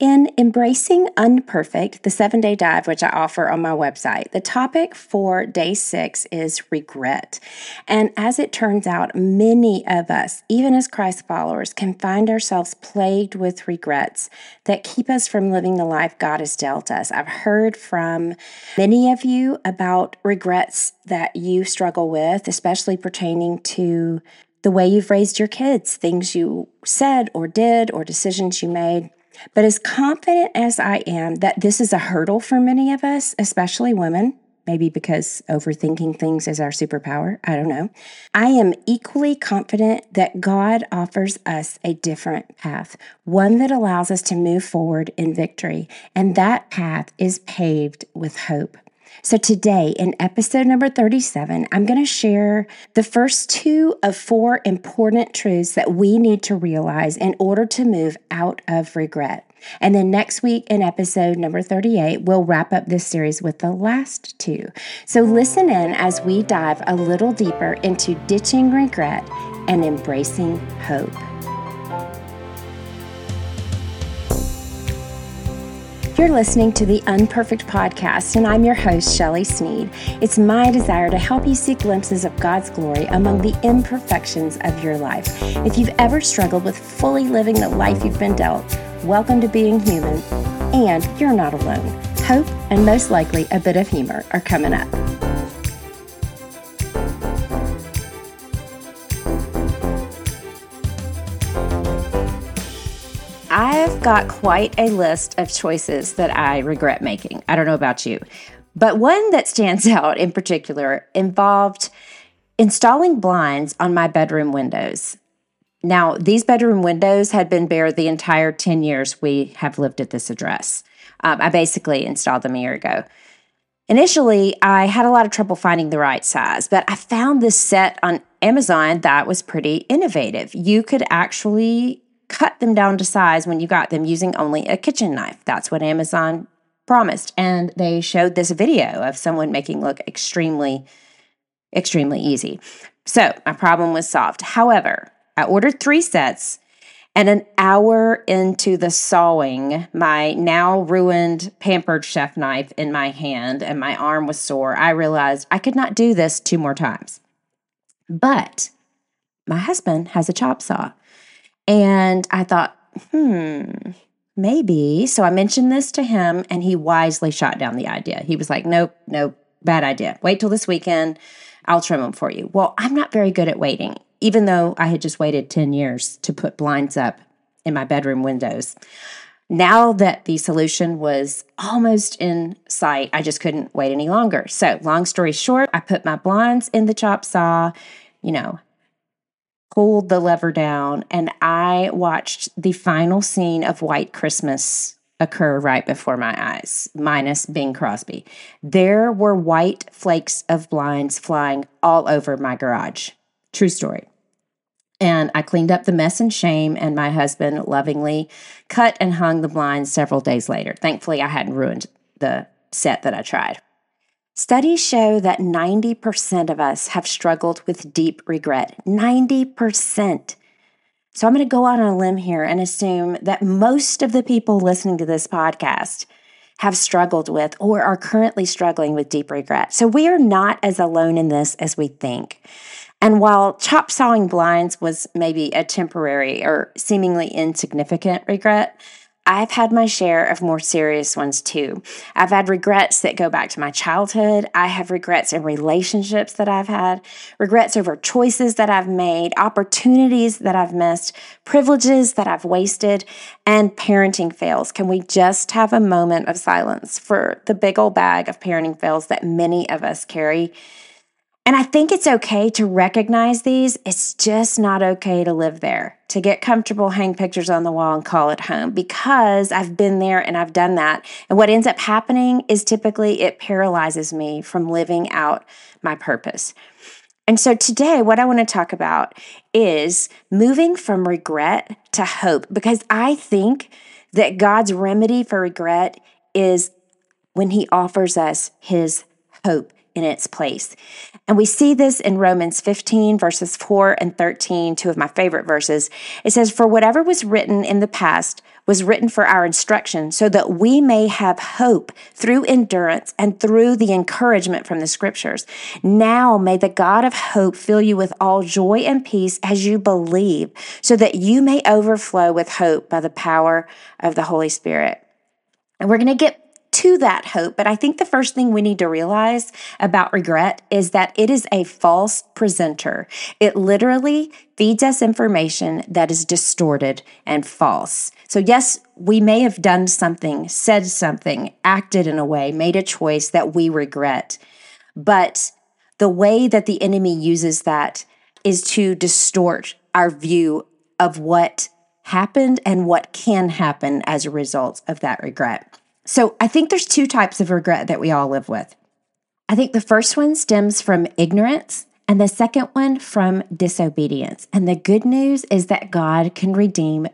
In Embracing Unperfect, the 7-day dive, which I offer on my website, the topic for day 6 is regret. And as it turns out, many of us, even as Christ followers, can find ourselves plagued with regrets that keep us from living the life God has dealt us. I've heard from many of you about regrets that you struggle with, especially pertaining to the way you've raised your kids, things you said or did or decisions you made. But as confident as I am that this is a hurdle for many of us, especially women, maybe because overthinking things is our superpower, I don't know, I am equally confident that God offers us a different path, one that allows us to move forward in victory, and that path is paved with hope. So today, in episode number 37, I'm going to share the first 2 of 4 important truths that we need to realize in order to move out of regret. And then next week, in episode number 38, we'll wrap up this series with the last 2. So listen in as we dive a little deeper into ditching regret and embracing hope. You're listening to the Unperfect Podcast, and I'm your host, Shelley Sneed. It's my desire to help you see glimpses of God's glory among the imperfections of your life. If you've ever struggled with fully living the life you've been dealt, welcome to being human, and you're not alone. Hope and most likely a bit of humor are coming up. I've got quite a list of choices that I regret making. I don't know about you, but one that stands out in particular involved installing blinds on my bedroom windows. Now, these bedroom windows had been bare the entire 10 years we have lived at this address. I basically installed them a year ago. Initially, I had a lot of trouble finding the right size, but I found this set on Amazon that was pretty innovative. You could actually cut them down to size when you got them using only a kitchen knife. That's what Amazon promised. And they showed this video of someone making look extremely easy. So my problem was solved. However, I ordered 3 sets, and an hour into the sawing, my now ruined pampered chef knife in my hand and my arm was sore, I realized I could not do this 2 more times. But my husband has a chop saw. And I thought, maybe. So I mentioned this to him, and he wisely shot down the idea. He was like, nope, bad idea. Wait till this weekend. I'll trim them for you. Well, I'm not very good at waiting, even though I had just waited 10 years to put blinds up in my bedroom windows. Now that the solution was almost in sight, I just couldn't wait any longer. So long story short, I put my blinds in the chop saw, pulled the lever down, and I watched the final scene of White Christmas occur right before my eyes, minus Bing Crosby. There were white flakes of blinds flying all over my garage. True story. And I cleaned up the mess and shame, and my husband lovingly cut and hung the blinds several days later. Thankfully, I hadn't ruined the set that I tried. Studies show that 90% of us have struggled with deep regret. 90%. So I'm going to go out on a limb here and assume that most of the people listening to this podcast have struggled with or are currently struggling with deep regret. So we are not as alone in this as we think. And while chop sawing blinds was maybe a temporary or seemingly insignificant regret, I've had my share of more serious ones too. I've had regrets that go back to my childhood. I have regrets in relationships that I've had, regrets over choices that I've made, opportunities that I've missed, privileges that I've wasted, and parenting fails. Can we just have a moment of silence for the big old bag of parenting fails that many of us carry? And I think it's okay to recognize these. It's just not okay to live there, to get comfortable, hang pictures on the wall, and call it home, because I've been there and I've done that. And what ends up happening is typically it paralyzes me from living out my purpose. And so today, what I want to talk about is moving from regret to hope, because I think that God's remedy for regret is when He offers us His hope in its place. And we see this in Romans 15, verses 4 and 13, 2 of my favorite verses. It says, "For whatever was written in the past was written for our instruction so that we may have hope through endurance and through the encouragement from the scriptures. Now may the God of hope fill you with all joy and peace as you believe, so that you may overflow with hope by the power of the Holy Spirit. And we're going to get to that hope, but I think the first thing we need to realize about regret is that it is a false presenter. It literally feeds us information that is distorted and false. So yes, we may have done something, said something, acted in a way, made a choice that we regret, but the way that the enemy uses that is to distort our view of what happened and what can happen as a result of that regret. So I think there's two types of regret that we all live with. I think the first one stems from ignorance and the second one from disobedience. And the good news is that God can redeem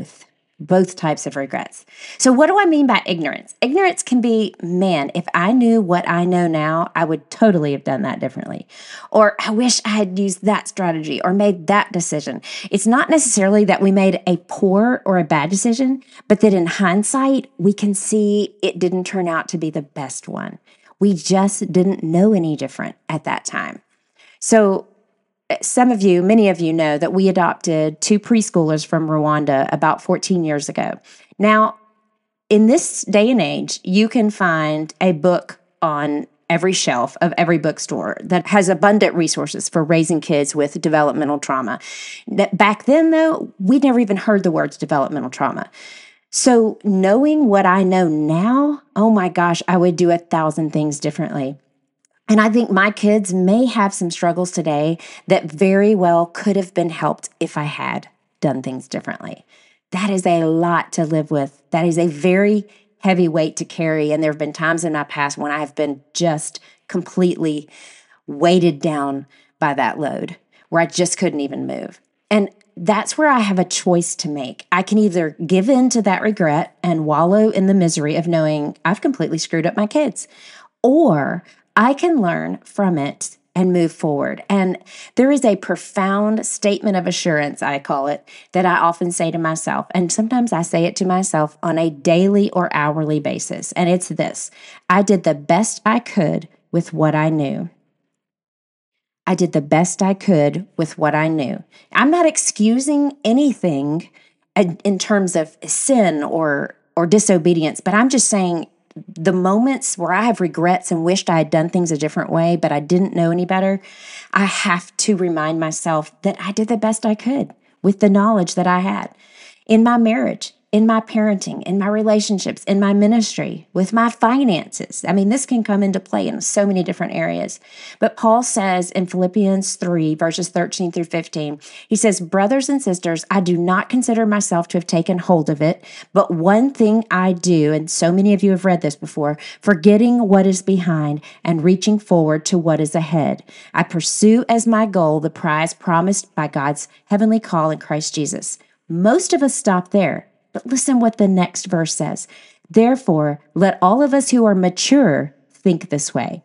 both types of regrets. So what do I mean by ignorance? Ignorance can be, man, if I knew what I know now, I would totally have done that differently. Or I wish I had used that strategy or made that decision. It's not necessarily that we made a poor or a bad decision, but that in hindsight, we can see it didn't turn out to be the best one. We just didn't know any different at that time. So many of you know that we adopted 2 preschoolers from Rwanda about 14 years ago. Now, in this day and age, you can find a book on every shelf of every bookstore that has abundant resources for raising kids with developmental trauma. Back then, though, we never even heard the words developmental trauma. So knowing what I know now, oh my gosh, I would do 1,000 things differently. And I think my kids may have some struggles today that very well could have been helped if I had done things differently. That is a lot to live with. That is a very heavy weight to carry. And there have been times in my past when I have been just completely weighted down by that load, where I just couldn't even move. And that's where I have a choice to make. I can either give in to that regret and wallow in the misery of knowing I've completely screwed up my kids, or I can learn from it and move forward. And there is a profound statement of assurance, I call it, that I often say to myself. And sometimes I say it to myself on a daily or hourly basis. And it's this: I did the best I could with what I knew. I did the best I could with what I knew. I'm not excusing anything in terms of sin or disobedience, but I'm just saying, the moments where I have regrets and wished I had done things a different way, but I didn't know any better, I have to remind myself that I did the best I could with the knowledge that I had in my marriage, in my parenting, in my relationships, in my ministry, with my finances. I mean, this can come into play in so many different areas. But Paul says in Philippians 3, verses 13 through 15, he says, "Brothers and sisters, I do not consider myself to have taken hold of it, but one thing I do," and so many of you have read this before, "forgetting what is behind and reaching forward to what is ahead. I pursue as my goal the prize promised by God's heavenly call in Christ Jesus." Most of us stop there. But listen what the next verse says. "Therefore, let all of us who are mature think this way."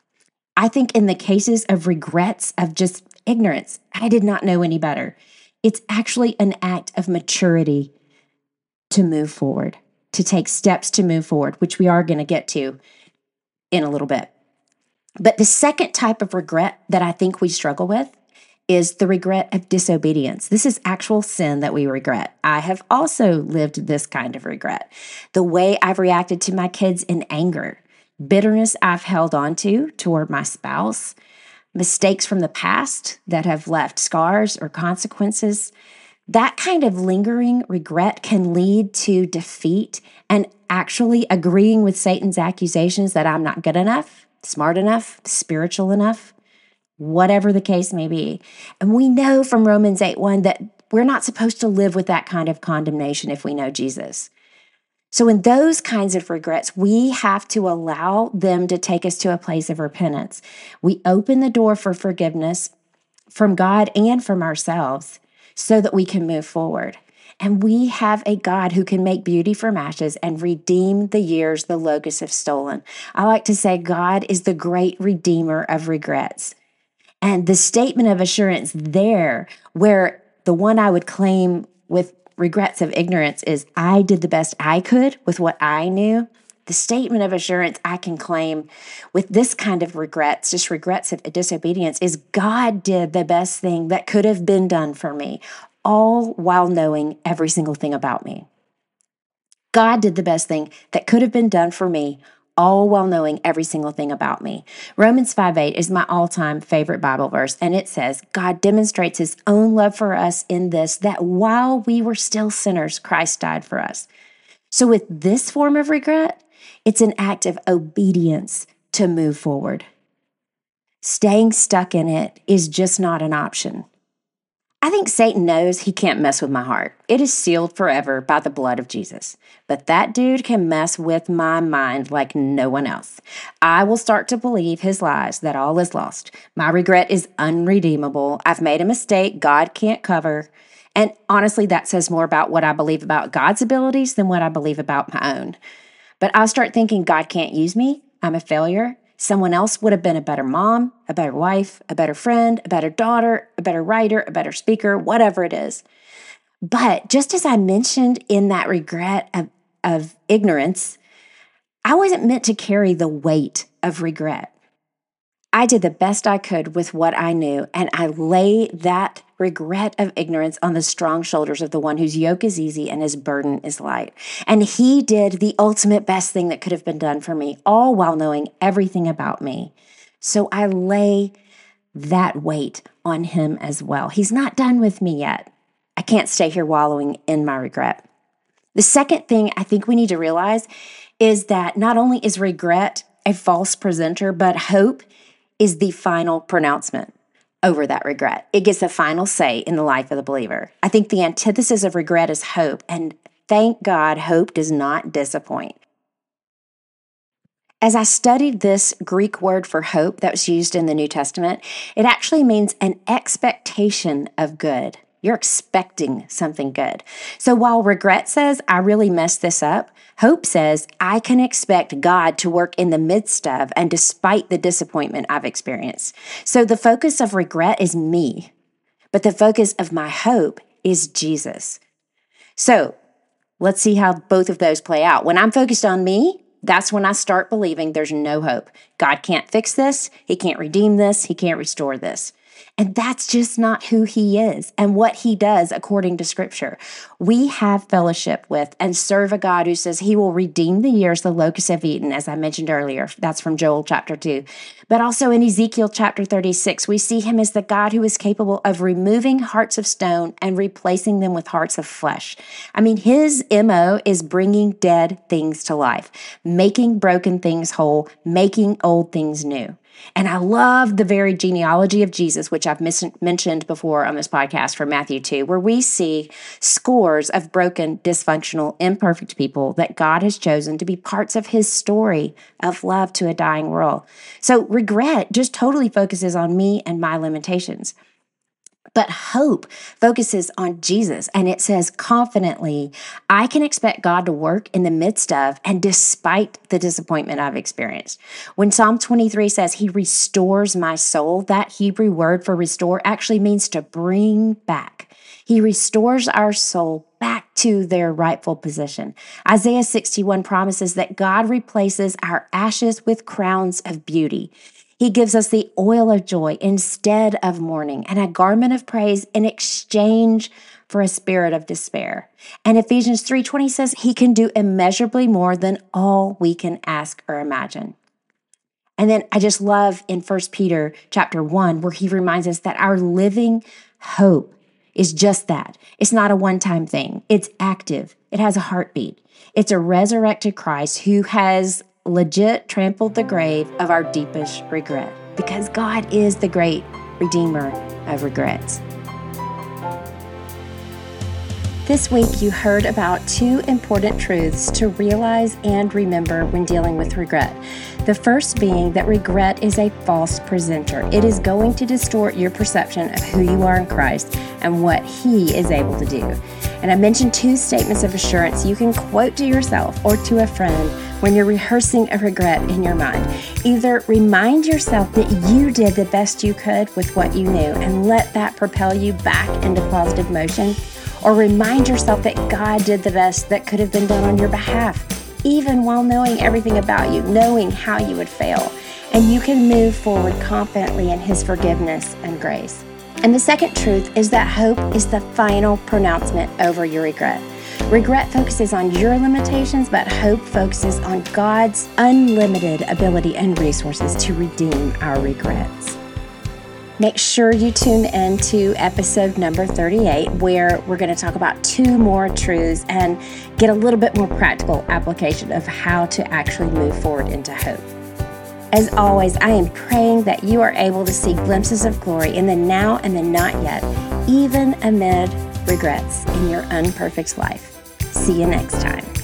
I think in the cases of regrets, of just ignorance, I did not know any better. It's actually an act of maturity to move forward, to take steps to move forward, which we are going to get to in a little bit. But the second type of regret that I think we struggle with is the regret of disobedience. This is actual sin that we regret. I have also lived this kind of regret. The way I've reacted to my kids in anger, bitterness I've held on to toward my spouse, mistakes from the past that have left scars or consequences. That kind of lingering regret can lead to defeat and actually agreeing with Satan's accusations that I'm not good enough, smart enough, spiritual enough, whatever the case may be. And we know from Romans 8:1 that we're not supposed to live with that kind of condemnation if we know Jesus. So in those kinds of regrets, we have to allow them to take us to a place of repentance. We open the door for forgiveness from God and from ourselves so that we can move forward. And we have a God who can make beauty from ashes and redeem the years the locusts have stolen. I like to say God is the great redeemer of regrets. And the statement of assurance there, where the one I would claim with regrets of ignorance is I did the best I could with what I knew. The statement of assurance I can claim with this kind of regrets, just regrets of disobedience, is God did the best thing that could have been done for me, all while knowing every single thing about me. God did the best thing that could have been done for me, all while knowing every single thing about me. Romans 5:8 is my all-time favorite Bible verse, and it says, God demonstrates his own love for us in this, that while we were still sinners, Christ died for us. So with this form of regret, it's an act of obedience to move forward. Staying stuck in it is just not an option. I think Satan knows he can't mess with my heart. It is sealed forever by the blood of Jesus. But that dude can mess with my mind like no one else. I will start to believe his lies that all is lost. My regret is unredeemable. I've made a mistake God can't cover. And honestly, that says more about what I believe about God's abilities than what I believe about my own. But I'll start thinking God can't use me. I'm a failure. Someone else would have been a better mom, a better wife, a better friend, a better daughter, a better writer, a better speaker, whatever it is. But just as I mentioned in that regret of ignorance, I wasn't meant to carry the weight of regret. I did the best I could with what I knew, and I lay that regret of ignorance on the strong shoulders of the one whose yoke is easy and his burden is light. And he did the ultimate best thing that could have been done for me, all while knowing everything about me. So I lay that weight on him as well. He's not done with me yet. I can't stay here wallowing in my regret. The second thing I think we need to realize is that not only is regret a false presenter, but hope is the final pronouncement over that regret. It gets the final say in the life of the believer. I think the antithesis of regret is hope, and thank God hope does not disappoint. As I studied this Greek word for hope that was used in the New Testament, it actually means an expectation of good. You're expecting something good. So while regret says, I really messed this up, hope says, I can expect God to work in the midst of and despite the disappointment I've experienced. So the focus of regret is me, but the focus of my hope is Jesus. So let's see how both of those play out. When I'm focused on me, that's when I start believing there's no hope. God can't fix this. He can't redeem this. He can't restore this. And that's just not who he is and what he does according to Scripture. We have fellowship with and serve a God who says he will redeem the years the locusts have eaten, as I mentioned earlier. That's from Joel chapter 2. But also in Ezekiel chapter 36, we see him as the God who is capable of removing hearts of stone and replacing them with hearts of flesh. I mean, his MO is bringing dead things to life, making broken things whole, making old things new. And I love the very genealogy of Jesus, which I've mentioned before on this podcast from Matthew 2, where we see scores of broken, dysfunctional, imperfect people that God has chosen to be parts of his story of love to a dying world. So regret just totally focuses on me and my limitations. But hope focuses on Jesus, and it says confidently, I can expect God to work in the midst of and despite the disappointment I've experienced. When Psalm 23 says he restores my soul, that Hebrew word for restore actually means to bring back. He restores our soul back to their rightful position. Isaiah 61 promises that God replaces our ashes with crowns of beauty. He gives us the oil of joy instead of mourning and a garment of praise in exchange for a spirit of despair. And Ephesians 3:20 says he can do immeasurably more than all we can ask or imagine. And then I just love in 1 Peter chapter 1, where he reminds us that our living hope is just that. It's not a one-time thing. It's active. It has a heartbeat. It's a resurrected Christ who has legit trampled the grave of our deepest regret, because God is the great redeemer of regrets. This week, you heard about two important truths to realize and remember when dealing with regret. The first being that regret is a false presenter. It is going to distort your perception of who you are in Christ and what he is able to do. And I mentioned two statements of assurance you can quote to yourself or to a friend when you're rehearsing a regret in your mind. Either remind yourself that you did the best you could with what you knew and let that propel you back into positive motion, or remind yourself that God did the best that could have been done on your behalf, even while knowing everything about you, knowing how you would fail. And you can move forward confidently in His forgiveness and grace. And the second truth is that hope is the final pronouncement over your regret. Regret focuses on your limitations, but hope focuses on God's unlimited ability and resources to redeem our regrets. Make sure you tune in to episode number 38, where we're going to talk about 2 more truths and get a little bit more practical application of how to actually move forward into hope. As always, I am praying that you are able to see glimpses of glory in the now and the not yet, even amid regrets in your unperfect life. See you next time.